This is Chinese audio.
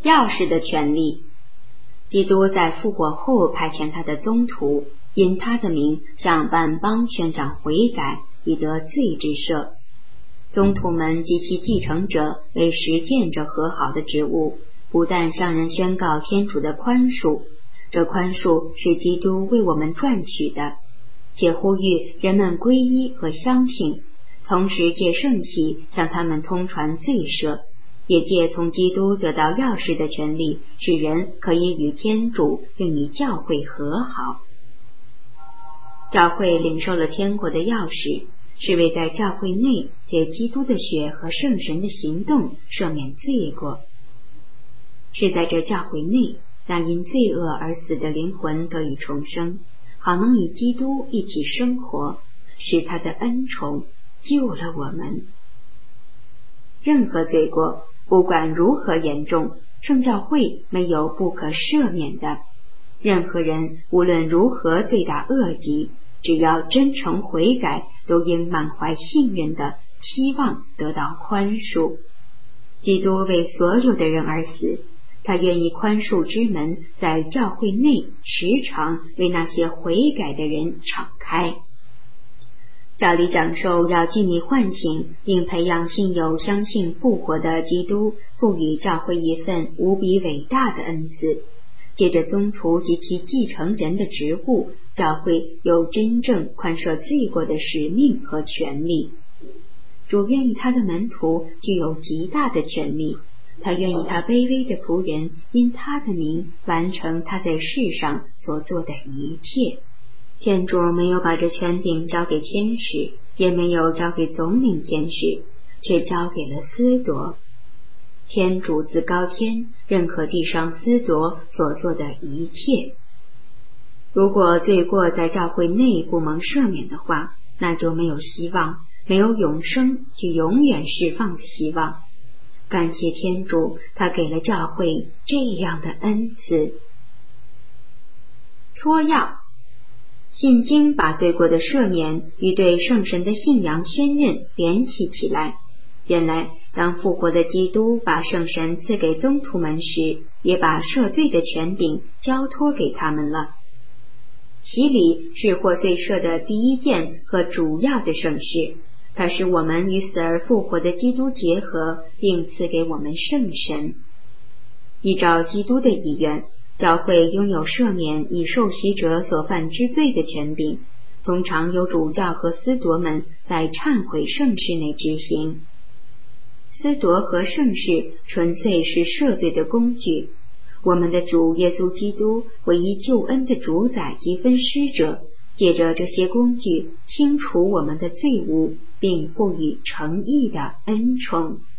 钥匙的权利。基督在复活后派遣他的宗徒，因他的名向万邦宣讲悔改，以得罪之赦。宗徒们及其继承者为实践这和好的职务，不但向人宣告天主的宽恕，这宽恕是基督为我们赚取的，且呼吁人们皈依和相信，同时借圣洗向他们通传罪赦，也借从基督得到钥匙的权利，使人可以与天主并与教会和好。教会领受了天国的钥匙，是为在教会内借基督的血和圣神的行动赦免罪过。是在这教会内，让因罪恶而死的灵魂得以重生，好能与基督一起生活，使他的恩宠救了我们。任何罪过，不管如何严重，圣教会没有不可赦免的。任何人无论如何罪大恶极，只要真诚悔改，都应满怀信任的期望得到宽恕。基督为所有的人而死，他愿意宽恕之门在教会内时常为那些悔改的人敞开。照理讲授要尽力唤醒并培养信友相信复活的基督，赋予教会一份无比伟大的恩赐。借着宗徒及其继承人的职务，教会有真正宽赦罪过的使命和权利。主愿意他的门徒具有极大的权利，他愿意他卑微的仆人因他的名完成他在世上所做的一切。天主没有把这权柄交给天使，也没有交给总领天使，却交给了司铎。天主自高天认可地上司铎所做的一切。如果罪过在教会内不蒙赦免的话，那就没有希望，没有永生去永远释放的希望。感谢天主，他给了教会这样的恩赐。撮要：信经把罪过的赦免与对圣神的信仰宣认联系起来。原来当复活的基督把圣神赐给宗徒们时，也把赦罪的权柄交托给他们了。洗礼是获罪赦的第一件和主要的圣事，它使我们与死而复活的基督结合，并赐给我们圣神。依照基督的意愿，教会拥有赦免以受洗者所犯之罪的权柄，通常由主教和司铎们在忏悔圣事内执行。司铎和圣事纯粹是赦罪的工具。我们的主耶稣基督，唯一救恩的主宰及分施者，借着这些工具清除我们的罪污，并赋予诚意的恩宠。